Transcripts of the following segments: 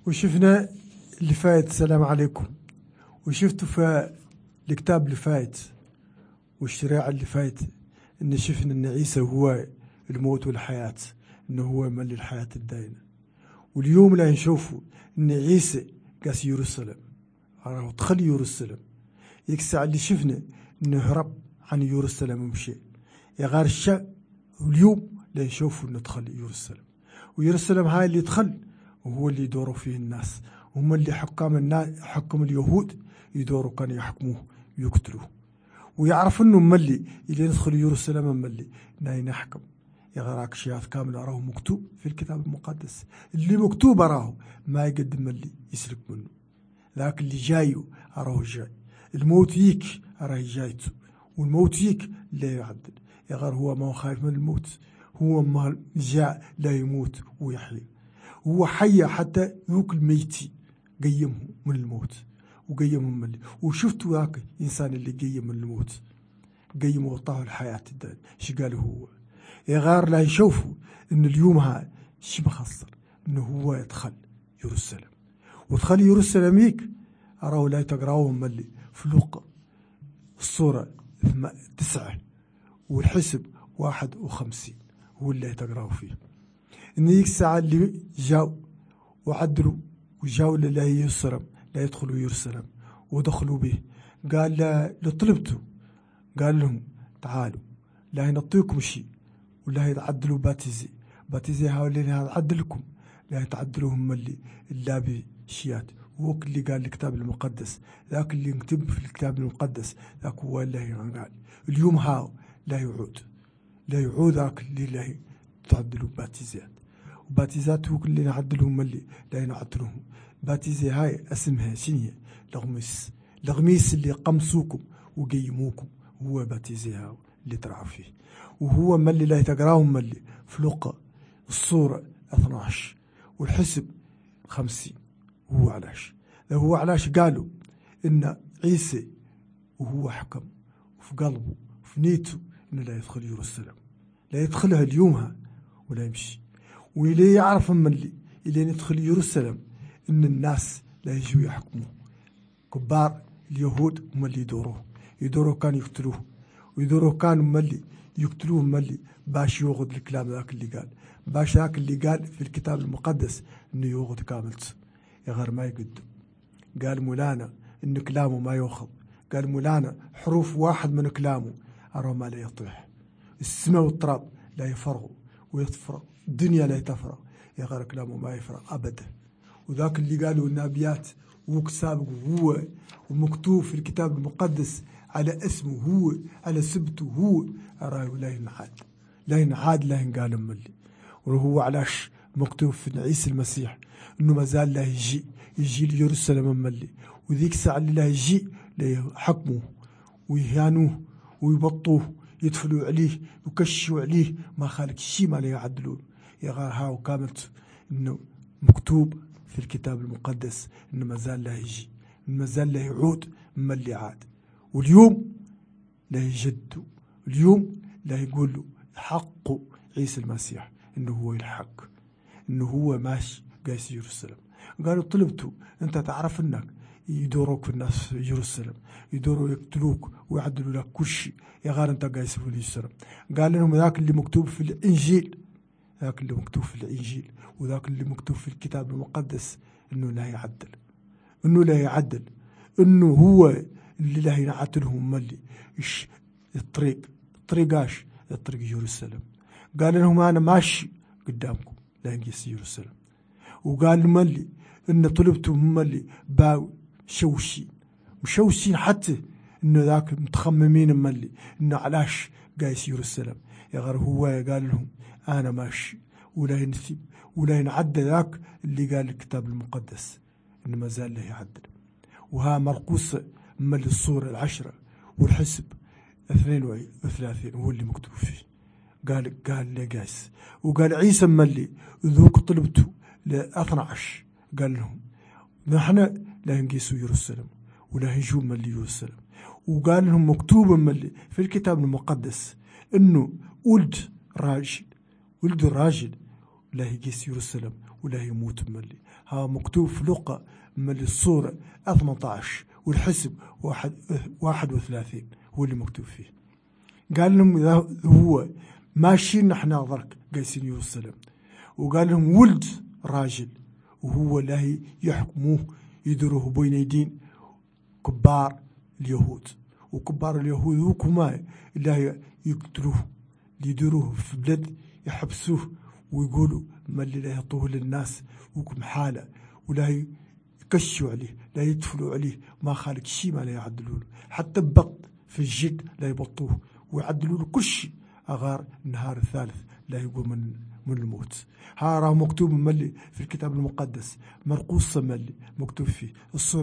وشفنا اللي فايت. السلام عليكم. وشفتوا في الكتاب اللي فايت والشريعة اللي فايت إن شفنا إن عيسى هو الموت والحياة، إنه هو ملي الحياة الدائمة. واليوم لا نشوفوا إن عيسى قاس يرسلم، راه دخل يرسلم. يكسع اللي شفنا إنه هرب عن يرسلم ومشي يا غار الشا. واليوم لا نشوفوا إنه دخل يرسلم، ويرسلم هاي اللي دخل وهو اللي يدوروا فيه الناس. هم اللي حكم اليهود يدوروا كانوا يحكموه ويقتلوه، ويعرف انه ملي اللي يدخل يرسلم ملي ناي نحكم. يا غراك شيات كامل راه مكتوب في الكتاب المقدس، اللي مكتوب راه ما يقدم ملي يسلك منه. ذاك اللي جايو راه جاي، الموت ييك راه جايته، والموت ييك لا يعدل. يا غير هو ما هو خايف من الموت، هو ما جاء لا يموت ويحيي. هو حي حتى ذوك الميتي قيمه من الموت وقيمهم من وشفتوا ذاك إنسان اللي قيم من الموت، قيم وطاه الحياة الدائمة. شي قال هو يا غار لا يشوفوا إن اليوم هاي شي مخسر إنه هو يدخل يرسلم. ودخل يرسلم يك أراه لا تقراوهم ملي في لوقا الصورة 9 والحسب 51 هو اللي تقراه فيه. إن يك الساعة اللي جاو وعدلوا وجاو لله يسرم لا يدخلوا يرسلم ودخلوا به. قال لطلبته قال لهم تعالوا لا ينطيكم شيء ولا يتعدلوا باتيزي هاولين يعدلكم لا يتعدلوهم ملي إلا بشيات. ووك اللي قال الكتاب المقدس، ذاك اللي يكتب في الكتاب المقدس ذاك هو اللي قال. اليوم هاو لا يعود ذاك اللي لا تعدلوا باتيزات. وباتيزات هو اللي نعدلهم ملي لا ينعدلوهم. باتيزي هاي اسمها شنية لغميس اللي قمصوكم وقيموكم، هو باتيزي هاو اللي ترعى فيه. وهو ملي لا يتقراهم ملي في لوقا الصورة 12 والحسب 50. هو علاش قالوا إن عيسى وهو حكم وفي قلبه وفي نيته إنه لا يدخل يرسلم، لا يدخلها اليومها ولا يمشي. واللي يعرف ملي اللي يدخل يرسلم إن الناس لا يجوا يحكموه. كبار اليهود هم اللي يدوروه كانوا يقتلوه، ويدوروه كانوا ملي يقتلوه ملي باش يوغد الكلام ذاك اللي قال، باش ذاك اللي قال في الكتاب المقدس إنه يوغد كاملته. يا غير ما يقدم. قال مولانا إن كلامه ما يوخذ، قال مولانا حروف واحد من كلامه أرى ما لا يطيح. السماء والتراب لا يفرغوا ويتفرغ، الدنيا لا تفرغ. يا غير كلامه ما يفرغ أبدا. وذاك اللي قالوا النبيات وكسابه هو ومكتوب في الكتاب المقدس على اسمه هو على سبته هو أراه لا ينعاد لا ينقال ملي. وهو علاش مكتوب في عيسى المسيح إنه ما زال لا يجي ليرسلم ملي. وذيك الساعة اللي لا يجي ليحكموه ويهانوه ويبطوه يدفلوا عليه ويكشوا عليه، ما خالق شيء ما لا يعدلون. يا غار هاو كاملته إنه مكتوب في الكتاب المقدس إنه ما زال لا يجي، ما زال لا يعود ملي عاد. واليوم لا يجدوا، اليوم لا يقولوا حق عيسى المسيح إنه هو الحق، إنه هو ماشي قايس يرسلم. قالوا طلبتوا أنت تعرف إنك يدوروك في الناس في يرسلم، يدوروا يقتلوك ويعدلوا لك كل شيء. يا غار أنت قايس في يرسلم. قال لهم ذاك اللي مكتوب في الإنجيل، ذاك اللي مكتوب في الإنجيل وذاك اللي مكتوب في الكتاب المقدس إنه لا يعدل، إنه هو اللي لا ينعتلهم ملي الطريق يرسلم. قال لهم أنا ماشي قدامكم لا ينقص يرسلم. وقال ملي إن طلبتم ملي باو مشوشين حتى إنه ذاك متخممين ملي إنه علاش قايس يرسلم. يا غير هو قال لهم أنا ماشي ولا ينثب ولا ينعدل ذاك اللي قال الكتاب المقدس إنه ما زال له يعدل. وها مرقوس ملي الصورة 10 والحسب 32 هو اللي مكتوب فيه. قال لي قايس. وقال عيسى ملي ذوك طلبته 12 قال لهم نحن لا ينقيسوا يرسلم ولا يجوا ملي يرسلم. وقال لهم مكتوب ملي في الكتاب المقدس إنه ولد الراجل لا يقيس يرسلم ولا يموت ملي. ها مكتوب في لقا ملي الصورة 18 والحسب 31 هو اللي مكتوب فيه. قال لهم هو ماشيين نحن ضرك قيسين يوسلم، وقال لهم ولد راجل وهو لا يحكموه يدروه بين يدين كبار اليهود، وكبار اليهود هوكما لا يقتلوه يدروه في بلد يحبسوه ويقولوا ما اللي لا يعطوه للناس وكم حالة، ولا يكشوا عليه لا يدفلوا عليه ما خالق شيء ما لا يعدلوا له، حتى بط في الجد لا يبطوه ويعدلوا له كل شيء أغار النهار الثالث لا يقوم من الموت. ها راه مكتوب ملي في الكتاب المقدس مرقوس ملي مكتوب فيه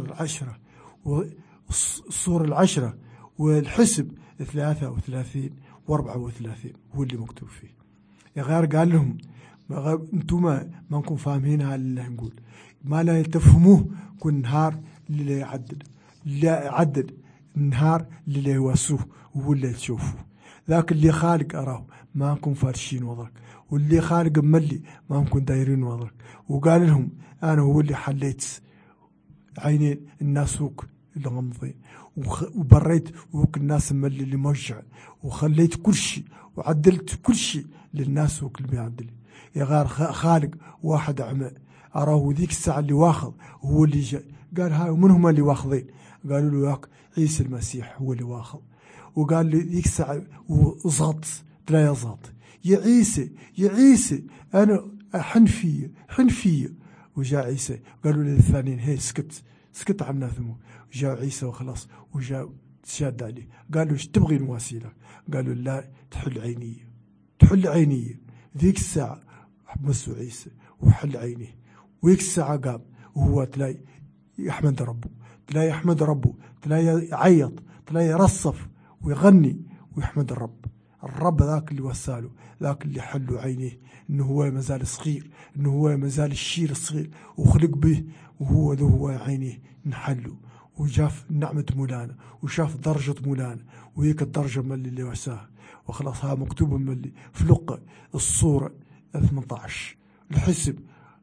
الصور العشرة والحسب 33 و34 هو اللي مكتوب فيه. يا غير قال لهم انتم ما نكون فاهمينها اللي نقول ما لا تفهموه كل نهار اللي لا يعدل لا يعدل النهار اللي لا يواسوه وهو اللي تشوفوه. ذاك اللي خالق أراه ما نكون فارشين وضرك، واللي خالق ملي ما نكون دايرين وضرك. وقال لهم أنا هو اللي حليت عينين الناس وك اللي غمضين، وبريت وك الناس ملي اللي مرجع، وخليت كل شيء وعدلت كل شيء للناس وك اللي بيعدل. يا غير خالق واحد أعمى أراه ذيك الساعة اللي واخذ هو اللي جاء قال هاي ومن هم اللي واخذين؟ قالوا له ياك عيسى المسيح هو اللي واخذ. وقال لي ذيك الساعة وزغط لا يزغط يا عيسى أنا حنفية. وجاء عيسى قالوا لي الثانيين هي سكت عنا ثمو. جاء عيسى وخلاص وجاء تشاد عليه قالوا ايش تبغي نواسي لك؟ قالوا لا تحل عيني. ذيك الساعة مسوا عيسى وحل عينيه، وذيك الساعة قام وهو تلاقي يحمد ربه تلاقي يعيط تلاقي يرصف ويغني ويحمد الرب ذاك اللي وساله، ذاك اللي حلوا عينيه انه هو مازال صغير، انه هو مازال الشير الصغير وخلق به، وهو ذو هو عينيه نحلوا وشاف نعمة مولانا وشاف درجة مولانا وهيك الدرجة ملي اللي وساها. وخلاص ها مكتوب ملي في لقا الصورة 18 الحسب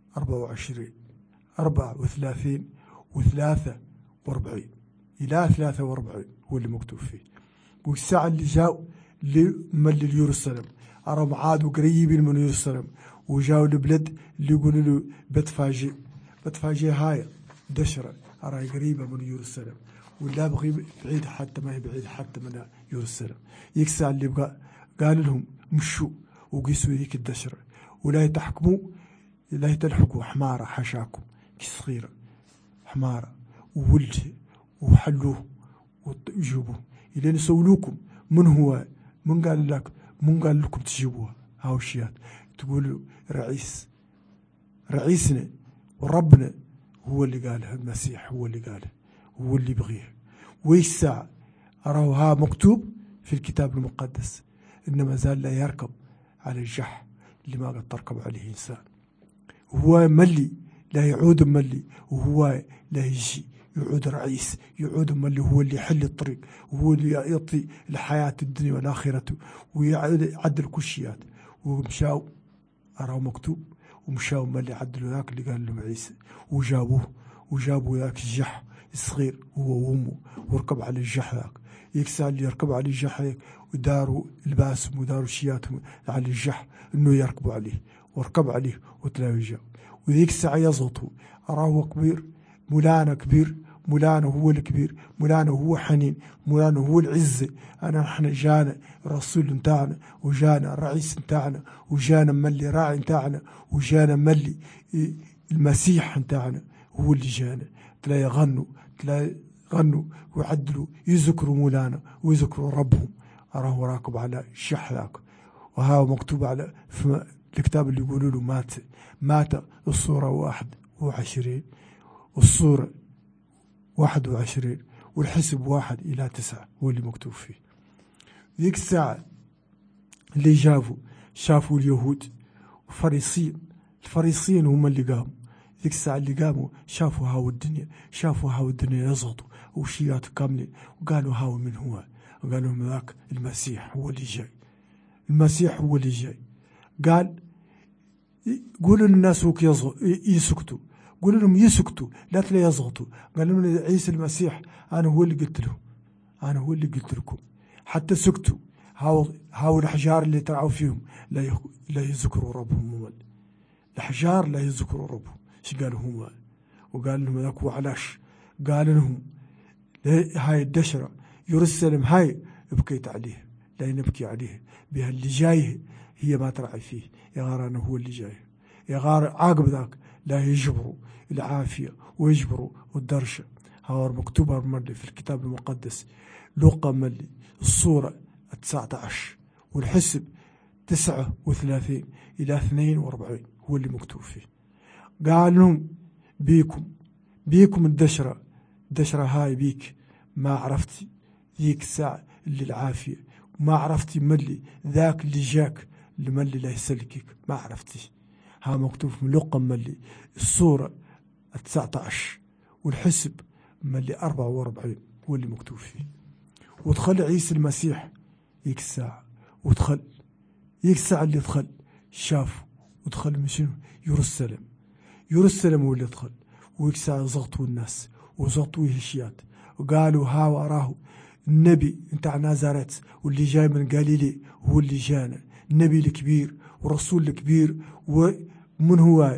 34 و43 إلى 43 هو اللي مكتوب فيه. والساعة اللي جاءوا ملي اليروسلم أرام عادوا قريبين من يروسلم وجاوا البلد اللي يقولوا له بتفاجئ هاي دشرة أراي قريبة من يروسلم ولا بغي بعيد حتى ما هي بعيد حتى من يروسلم. يكسع اللي بقى قال لهم مشوا وقيسوا ذيك الدشرة ولا يتحكموا لا يتلحقوا حمارة حشاكم صغيرة حمارة وولد وحلوه وجيبوه إلين سولوكم من هو من قال لكم تجيبوها هاو الشيات تقولوا رئيسنا وربنا هو اللي قاله المسيح هو اللي قاله هو اللي بغيه. ويش ساعة أراه ها مكتوب في الكتاب المقدس إن ما زال لا يركب على الجح اللي ما قد تركب عليه إنسان، وهو ملي لا يعود ملي وهو لا يجي يعود رئيس يعود ملي هو اللي يحل الطريق وهو اللي يعطي الحياة الدنيا والآخرة ويعدل كل شيء. ومشاو أراه مكتوب ومشاو ملي عدلوا ذاك اللي قال لهم عيسى وجابوا ذاك الجح الصغير هو وامه وركب على الجح ذاك. يكسى اللي يركب على الجح ذاك وداروا لباسهم وداروا شياتهم على الجح انه يركبوا عليه وركب عليه وتلاقوا جاء. وذيك الساعة يزغطوا أراه كبير مولانا هو الكبير مولانا هو حنين مولانا هو العزة. نحن جانا الرسول نتاعنا وجانا الرئيس نتاعنا وجانا ملي راعي نتاعنا وجانا ملي المسيح نتاعنا هو اللي جانا. تلاقي غنوا ويعدلوا يذكروا مولانا ويذكروا ربهم. أراه راكب على الشح ذاك وها مكتوب على في الكتاب اللي يقولوا له مات الصورة 21 والصورة 21 والحسب 1 إلى 9 هو اللي مكتوب فيه. ذيك الساعة اللي شافوا اليهود الفريسيين هم اللي قاموا. ذيك الساعة اللي قاموا شافوا هاو الدنيا يزغطوا وشيات كاملين وقالوا هاو من هو؟ قالوا من ذاك المسيح هو اللي جاي. قال قولوا للناس هوك يسكتوا، قولوا لهم يسكتوا لا يضغطوا. قال لهم عيسى المسيح أنا هو اللي قلت له، أنا هو اللي قلت لكم، حتى سكتوا. هاو الأحجار اللي ترعوا فيهم لا يذكروا ربهم، الأحجار لا يذكروا ربهم. ايش قالوا هم؟ وقال لهم ذاك وعلاش؟ قال لهم هاي الدشرة يرسلم هاي بكيت عليه، لا نبكي عليه بها اللي جايه هي ما ترعي فيه. يا غار أنا هو اللي جاي، يا غار عاقب ذاك لا يجبروا العافية ويجبروا الدرشة. هاور مكتوبة ملي في الكتاب المقدس، لوقا ملي الصورة 19 والحسب 39 إلى 42 هو اللي مكتوب فيه. قال لهم بيكم الدشرة هاي بيك ما عرفتي ذيك الساعة اللي العافية، ما عرفتي ملي ذاك اللي جاك اللي ملي لا يسلكك ما عرفتي. ها مكتوب من لقا ملي الصورة 19 والحسب ملي 44 هو اللي مكتوب فيه. ودخل عيسى المسيح ذيك الساعة، ودخل ذيك الساعة اللي دخل شافه، ودخل مشينو يرسلم هو اللي دخل. وذيك الساعة زغطوا الناس وزغطوا هشيات وقالوا ها وراه النبي نتاع نازاريت واللي جاي من غاليلي هو اللي جانا، النبي الكبير والرسول الكبير. ومن هو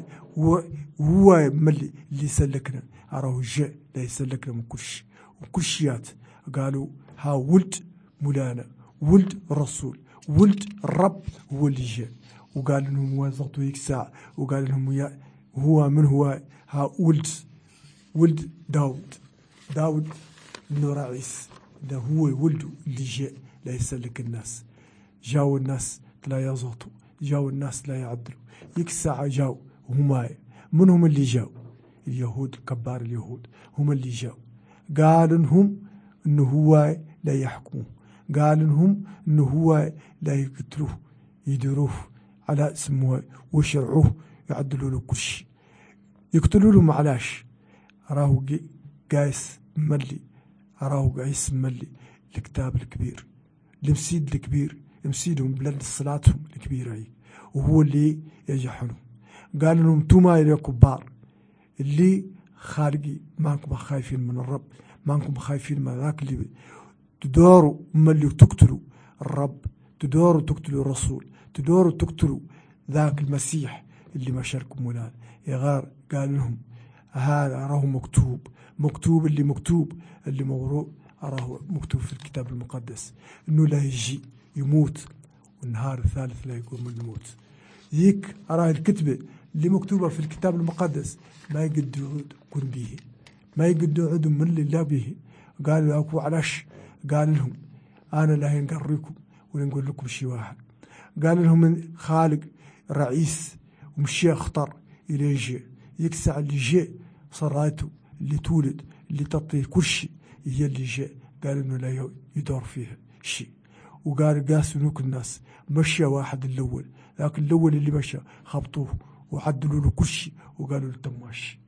ملي اللي يسلكنا، راه جاء لا يسلكنا من كل شيات. قالوا ها ولد مولانا، ولد الرسول، ولد الرب هو اللي جاء. وقال لهم هو زغطوا هيك ساعة وقال لهم هو من هو؟ ها ولد داود بن رئيس، ده هو ولده اللي جاء لا يسلك الناس. جاوا الناس لا يزغطوا، جاوا الناس لا يعدلوا. يك الساعة جاوا وهم منهم اللي جاوا اليهود، كبار اليهود هم اللي جاوا. قال لهم انه هو لا يحكموه، قال لهم انه هو لا يقتلوه، يديروه على اسمه ويشرعوه، يعدلوا له كل شيء. يقتلوا له معلاش؟ راهو قايس ملي، راهو قايس ملي الكتاب الكبير، المسيد الكبير يمسيدهم بلاد صلاتهم الكبيرة هي، وهو اللي يجحنهم. قال لهم انتما يا كبار اللي خارجي مانكم خايفين من الرب، مانكم خايفين من ذاك اللي تدوروا ملي تقتلوا الرب، تدوروا تقتلوا الرسول، تدوروا تقتلوا ذاك المسيح اللي ما شاركم ولا يا غار. قال لهم هذا راه مكتوب اللي موروء، راه مكتوب في الكتاب المقدس انه لا يجي يموت والنهار الثالث لا يقوم من الموت. ذيك راه الكتبة اللي مكتوبة في الكتاب المقدس ما يقدروا يكون به، ما يقدروا عدوا من الله به. قالوا اكو علاش؟ قال لهم انا لا نقريكم ولا نقول لكم شيء واحد. قال لهم من خالق رئيس ومشي اختار الى جاء ذيك الساعة اللي جاء صراته اللي تولد اللي تعطيه كل شيء هي اللي جاء. قال انه لا يدور فيها شيء. وقال قاسوا الناس مشى واحد الاول، لكن الاول اللي مشى خبطوه وعدلوا له كل شيء وقالوا له تماشي.